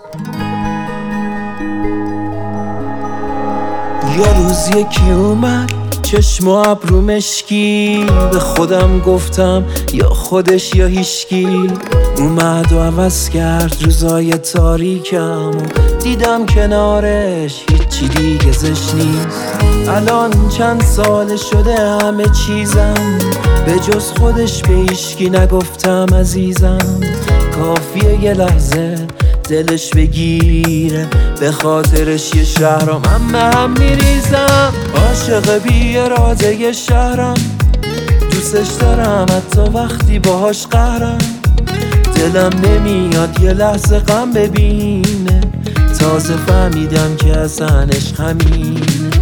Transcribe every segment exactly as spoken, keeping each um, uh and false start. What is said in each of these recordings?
یا روز یکی اومد چشم و ابرو مشکی، به خودم گفتم یا خودش یا هیشکی. اومد و عوض کرد روزای تاریکم و دیدم کنارش هیچی دیگه زش نیست. الان چند سال شده همه چیزم به جز خودش به هیشکی نگفتم عزیزم. کافیه یه لحظه دلش بگیره به خاطرش یه شهرم هم به هم میریزم. عاشق بی اراده یه شهرم، دوستش دارم حتی وقتی باهاش قهرم. دلم نمیاد یه لحظه غم ببینه، تازه فهمیدم که اصلا عشق همینه.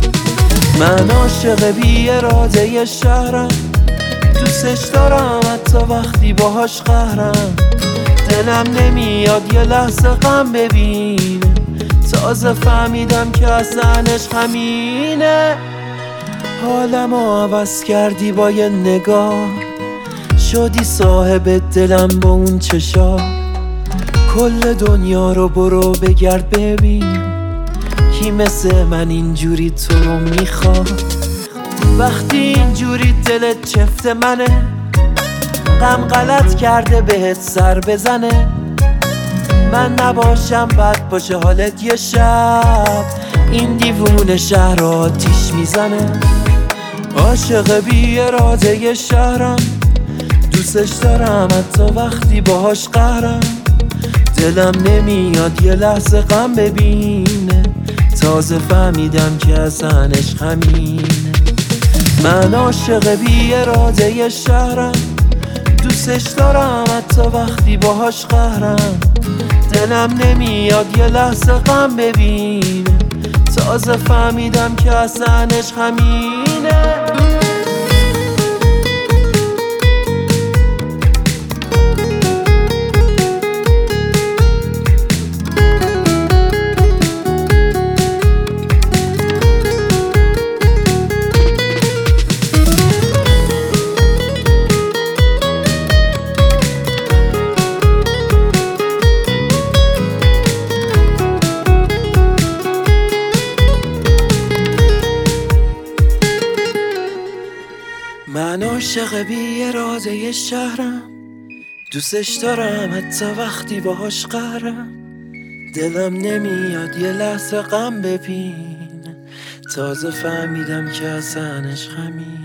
من عاشق بی اراده یه شهرم، دوستش دارم حتی وقتی باهاش قهرم. دلم نمیاد یه لحظه غم ببینه، تازه فهمیدم که اصلا عشق همینه. حالمو عوض کردی با یه نگاه، شدی صاحب دلم با اون چشا. کل دنیا رو برو بگرد ببین، کی مثل من اینجوری تو رو میخواد. وقتی اینجوری دلت چفت منه، غم غلط کرده بهت سر بزنه. من نباشم بد باشه حالت یه شب، این دیوونه شهر آتیش میزنه. عاشق بی اراده یه شهرم، دوستش دارم حتی وقتی باهاش قهرم. دلم نمیاد یه لحظه غم ببینه، تازه فهمیدم که اصلا عشق همینه. من عاشق بی اراده یه شهرم، دوستش دارم حتی وقتی باهاش قهرم. دلم نمیاد یه لحظه غم ببینه، تازه فهمیدم که اصلا عشق همینه. من عاشق بی اراده یه شهرم، دوستش دارم حتی وقتی باهاش قهرم. دلم نمیاد یه لحظه غم ببینه، تازه فهمیدم که اصلا عشق همینه.